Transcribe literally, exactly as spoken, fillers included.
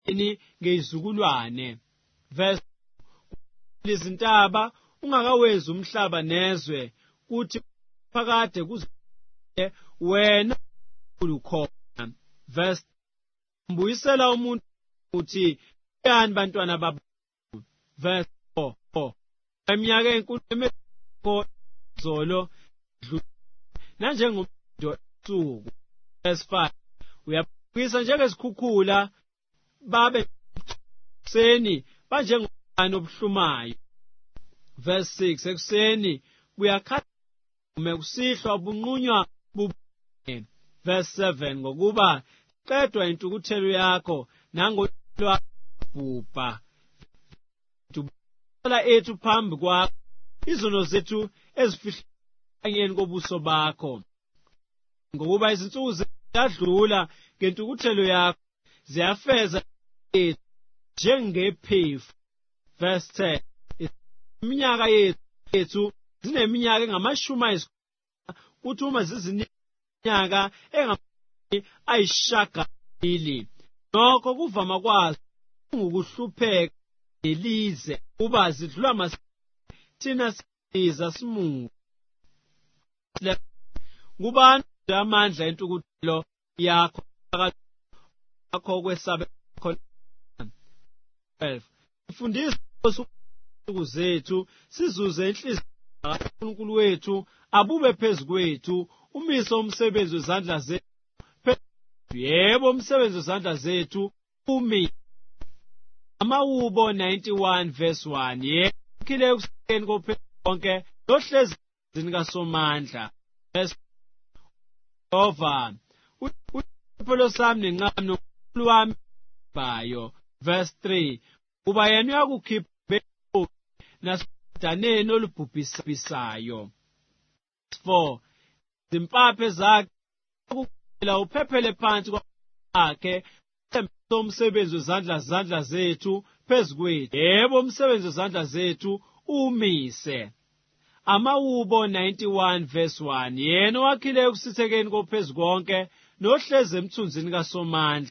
ngezizukulwane. Verse izintaba ungakawezi umhlaba nezwe kuthi phakade kuze wena ukhona. Verse mbuyisela umuntu uthi yani bantwana baba. Verse four eminyaka enkulu emekho zolo nanjengomuntu esuku. Verse five uyaphikisa njengezikhukhula babe seni banjengobani obuhlumayo. Verse six ekuseni buyakhala umekusihlwa bunqunywa bubone. Verse seven ngokuba qedwa intukuthelo yakho nangolwa bhubha tubala ethu phambi kwakho izono zethu ezifihlanyeni kobuso bakho ngokuba izinsuku ziyadlula ngentukuthelo yakho ziyafeza ethu njengephefu. Verse ten iminyaka yethu zineminyaka engamashumi ayisikhombisa kuthi uma ziziminyaka engamashumi ayishagalolunye nokho kuvama kwazo ngokuhlupheka nelize kuba zidlula masinyane thina siza simungu. Kubani amandla entukuthelo yakho akho kwesaba khona. twelve Mfundisi usuku zethu sizuze inhliziyo kaNkulunkulu wethu abube phezukwethu umise umsebenzi wezandla zethu. Yebo umsebenzi wezandla zethu umi. Amawubo ninety-one verse one yekhile ukusekeni kophela konke lohlezi zikaSomandla. Verse over uphelo sami nencane nonkulunkulu wami bayo. Verse three kuba yena uyakukhipha nasedaneni olubhubhisayo. Verse four izimpaphe zakhe ukuphela uphephele phansi kwakhe umsebenzi wezandla zandla zethu phezukwethu. Yebo umsebenzi wezandla zethu umise. Amawubo ninety-one verse one yena wakhile ekusithekeni kophezukonke nohlezi emthunzini kaSomandla.